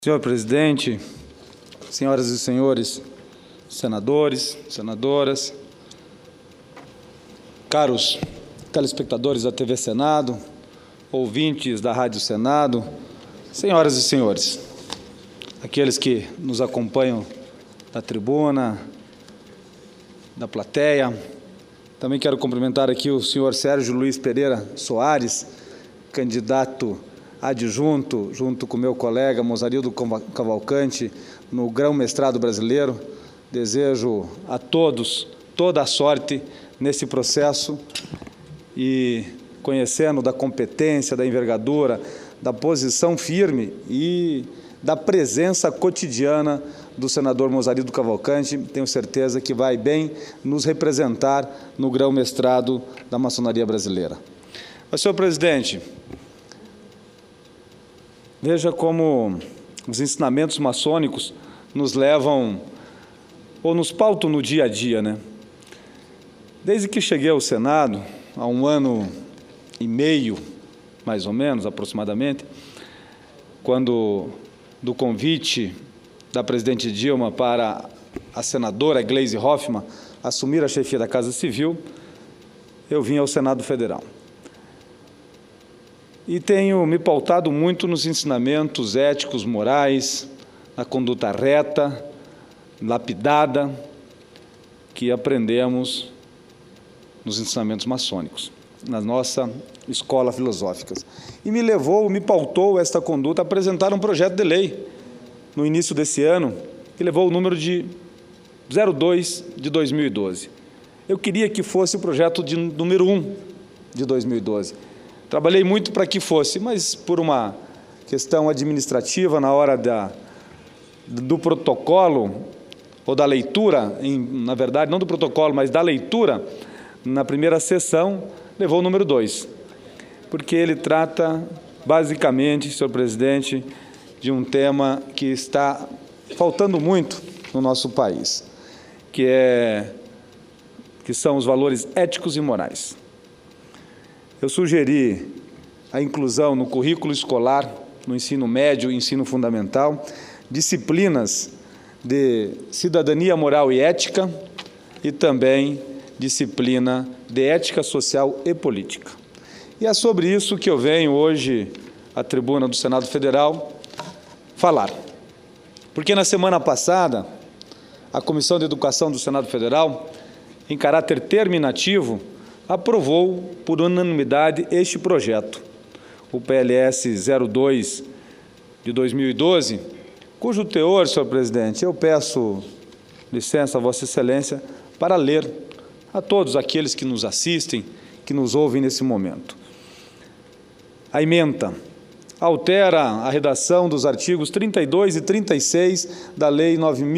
Senhor presidente, senhoras e senhores senadores, senadoras, caros telespectadores da TV Senado, ouvintes da Rádio Senado, senhoras e senhores, aqueles que nos acompanham da tribuna, da plateia, também quero cumprimentar aqui o senhor Sérgio Luiz Pereira Soares, candidato adjunto, junto com meu colega Mozarildo Cavalcante, no grão-mestrado brasileiro. Desejo a todos toda a sorte nesse processo e, conhecendo da competência, da envergadura, da posição firme e da presença cotidiana do senador Mozarildo Cavalcante, tenho certeza que vai bem nos representar no grão-mestrado da maçonaria brasileira. Mas, senhor presidente, veja como os ensinamentos maçônicos nos levam, ou nos pautam no dia a dia, né? Desde que cheguei ao Senado, há 1 ano e meio, mais ou menos, aproximadamente, quando do convite da presidente Dilma para a senadora Gleisi Hoffmann assumir a chefia da Casa Civil, eu vim ao Senado Federal. E tenho me pautado muito nos ensinamentos éticos, morais, na conduta reta, lapidada, que aprendemos nos ensinamentos maçônicos, na nossa escola filosófica. E me pautou esta conduta a apresentar um projeto de lei no início desse ano, que levou o número de 02 de 2012. Eu queria que fosse o projeto de número 1 de 2012. Trabalhei muito para que fosse, mas por uma questão administrativa, na hora do protocolo, ou da leitura, na verdade, não do protocolo, mas da leitura, na primeira sessão, levou o número 2, porque ele trata, basicamente, senhor presidente, de um tema que está faltando muito no nosso país, que são os valores éticos e morais. Eu sugeri a inclusão no currículo escolar, no ensino médio e ensino fundamental, disciplinas de cidadania moral e ética e também disciplina de ética social e política. E é sobre isso que eu venho hoje à tribuna do Senado Federal falar. Porque na semana passada, a Comissão de Educação do Senado Federal, em caráter terminativo, aprovou por unanimidade este projeto, o PLS 02 de 2012, cujo teor, senhor presidente, eu peço licença a Vossa Excelência para ler a todos aqueles que nos assistem, que nos ouvem nesse momento. A ementa altera a redação dos artigos 32 e 36 da Lei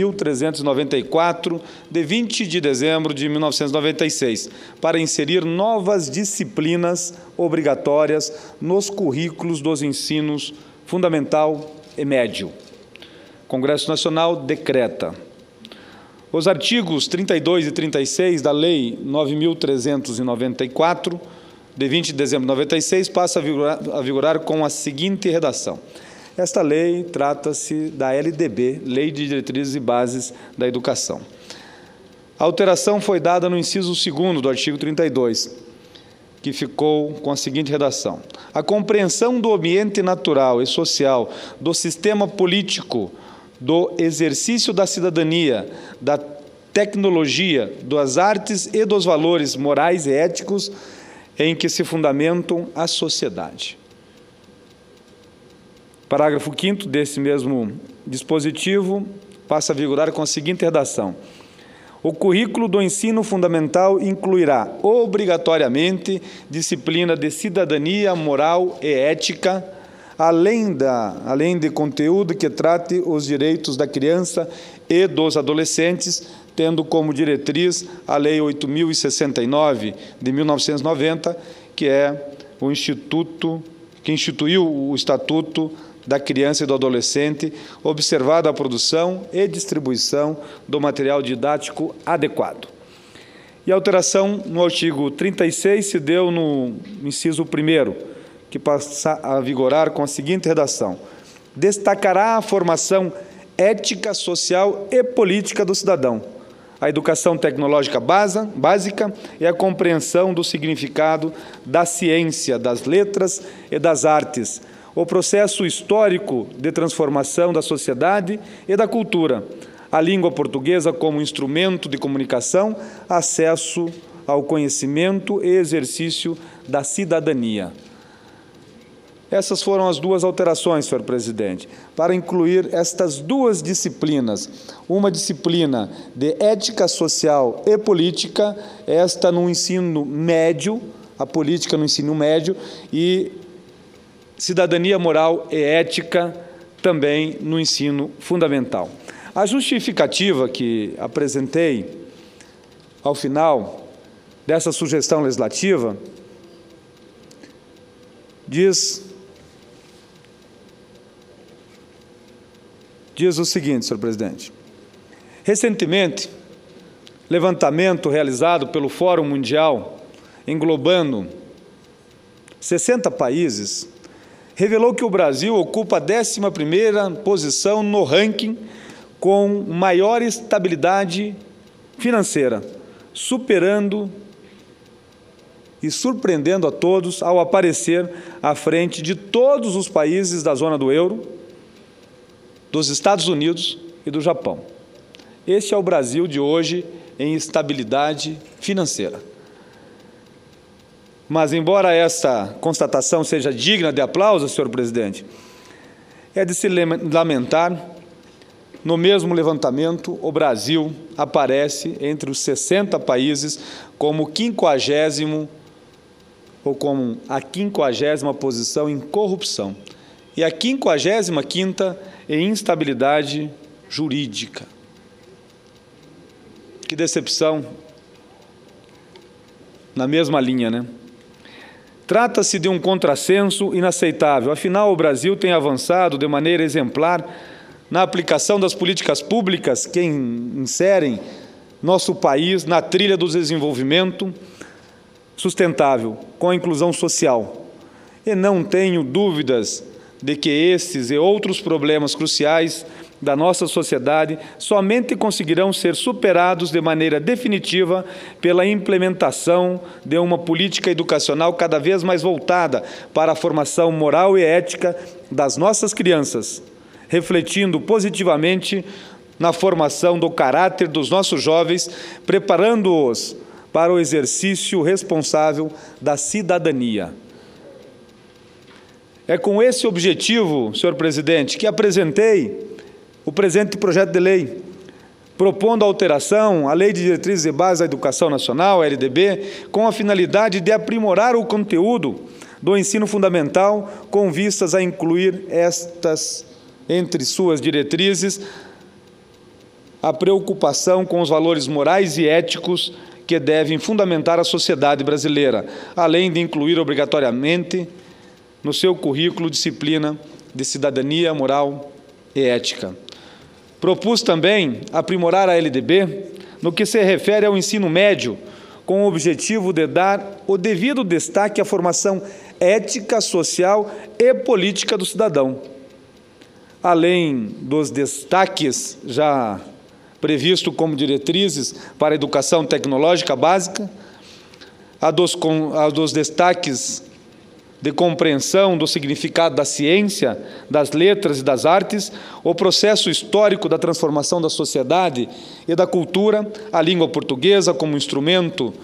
9.394, de 20 de dezembro de 1996, para inserir novas disciplinas obrigatórias nos currículos dos ensinos fundamental e médio. O Congresso Nacional decreta: os artigos 32 e 36 da Lei 9.394, de 20 de dezembro de 96, passa a vigorar com a seguinte redação. Esta lei trata-se da LDB, Lei de Diretrizes e Bases da Educação. A alteração foi dada no inciso 2º do artigo 32, que ficou com a seguinte redação: a compreensão do ambiente natural e social, do sistema político, do exercício da cidadania, da tecnologia, das artes e dos valores morais e éticos em que se fundamentam a sociedade. Parágrafo 5º desse mesmo dispositivo passa a vigorar com a seguinte redação: o currículo do ensino fundamental incluirá obrigatoriamente disciplina de cidadania, moral e ética, além de conteúdo que trate os direitos da criança e dos adolescentes, tendo como diretriz a Lei 8.069, de 1990, que instituiu o Estatuto da Criança e do Adolescente, observada a produção e distribuição do material didático adequado. E a alteração no artigo 36 se deu no inciso 1º, que passa a vigorar com a seguinte redação: destacará a formação ética, social e política do cidadão, a educação tecnológica básica e a compreensão do significado da ciência, das letras e das artes, o processo histórico de transformação da sociedade e da cultura, a língua portuguesa como instrumento de comunicação, acesso ao conhecimento e exercício da cidadania. Essas foram as duas alterações, senhor presidente, para incluir estas duas disciplinas. Uma disciplina de ética social e política, esta no ensino médio, a política no ensino médio, e cidadania moral e ética também no ensino fundamental. A justificativa que apresentei ao final dessa sugestão legislativa diz o seguinte, senhor presidente. Recentemente, levantamento realizado pelo Fórum Mundial, englobando 60 países, revelou que o Brasil ocupa a 11ª posição no ranking com maior estabilidade financeira, superando e surpreendendo a todos ao aparecer à frente de todos os países da zona do euro, dos Estados Unidos e do Japão. Este é o Brasil de hoje em estabilidade financeira. Mas, embora esta constatação seja digna de aplauso, senhor presidente, é de se lamentar, no mesmo levantamento, o Brasil aparece entre os 60 países como 50º ou como a 50ª posição em corrupção e a 55ª em instabilidade jurídica. Que decepção, na mesma linha, né? Trata-se de um contrassenso inaceitável. Afinal, o Brasil tem avançado de maneira exemplar na aplicação das políticas públicas que inserem nosso país na trilha do desenvolvimento sustentável, com a inclusão social. E não tenho dúvidas de que esses e outros problemas cruciais da nossa sociedade somente conseguirão ser superados de maneira definitiva pela implementação de uma política educacional cada vez mais voltada para a formação moral e ética das nossas crianças, refletindo positivamente na formação do caráter dos nossos jovens, preparando-os para o exercício responsável da cidadania. É com esse objetivo, senhor presidente, que apresentei o presente projeto de lei, propondo a alteração à Lei de Diretrizes e Bases da Educação Nacional, a LDB, com a finalidade de aprimorar o conteúdo do ensino fundamental, com vistas a incluir estas, entre suas diretrizes, a preocupação com os valores morais e éticos que devem fundamentar a sociedade brasileira, além de incluir obrigatoriamente no seu currículo disciplina de cidadania, moral e ética. Propus também aprimorar a LDB no que se refere ao ensino médio, com o objetivo de dar o devido destaque à formação ética, social e política do cidadão. Além dos destaques já previstos como diretrizes para a educação tecnológica básica, a dos destaques de compreensão do significado da ciência, das letras e das artes, o processo histórico da transformação da sociedade e da cultura, a língua portuguesa como instrumento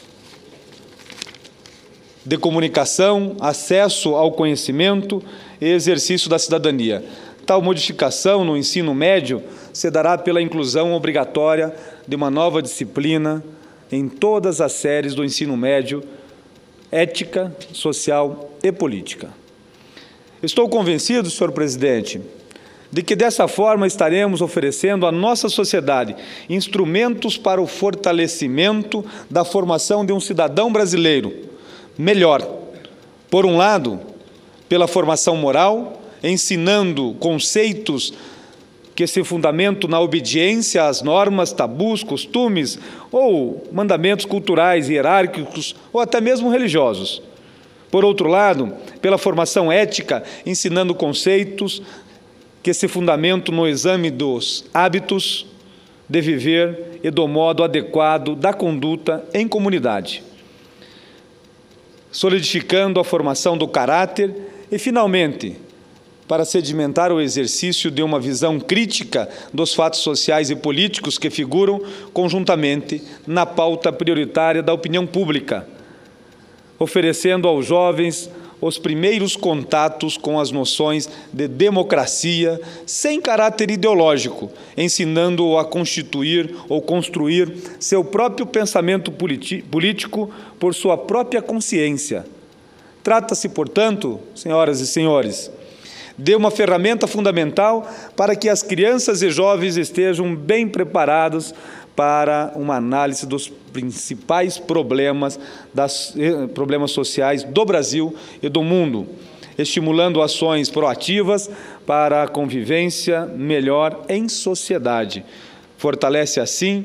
de comunicação, acesso ao conhecimento e exercício da cidadania. Tal modificação no ensino médio se dará pela inclusão obrigatória de uma nova disciplina em todas as séries do ensino médio, ética, social e política. Estou convencido, senhor presidente, de que dessa forma estaremos oferecendo à nossa sociedade instrumentos para o fortalecimento da formação de um cidadão brasileiro melhor. Por um lado, pela formação moral, ensinando conceitos que se fundamentam na obediência às normas, tabus, costumes ou mandamentos culturais, hierárquicos ou até mesmo religiosos. Por outro lado, pela formação ética, ensinando conceitos que se fundamentam no exame dos hábitos de viver e do modo adequado da conduta em comunidade, solidificando a formação do caráter e, finalmente, para sedimentar o exercício de uma visão crítica dos fatos sociais e políticos que figuram conjuntamente na pauta prioritária da opinião pública, oferecendo aos jovens os primeiros contatos com as noções de democracia sem caráter ideológico, ensinando-o a constituir ou construir seu próprio pensamento político por sua própria consciência. Trata-se, portanto, senhoras e senhores, de uma ferramenta fundamental para que as crianças e jovens estejam bem preparados para uma análise dos principais problemas sociais do Brasil e do mundo, estimulando ações proativas para a convivência melhor em sociedade. Fortalecendo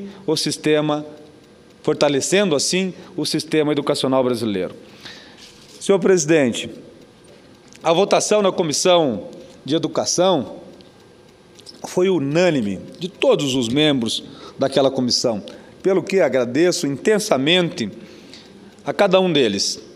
assim o sistema educacional brasileiro. Senhor presidente, a votação na Comissão de Educação foi unânime de todos os membros daquela comissão, pelo que agradeço intensamente a cada um deles.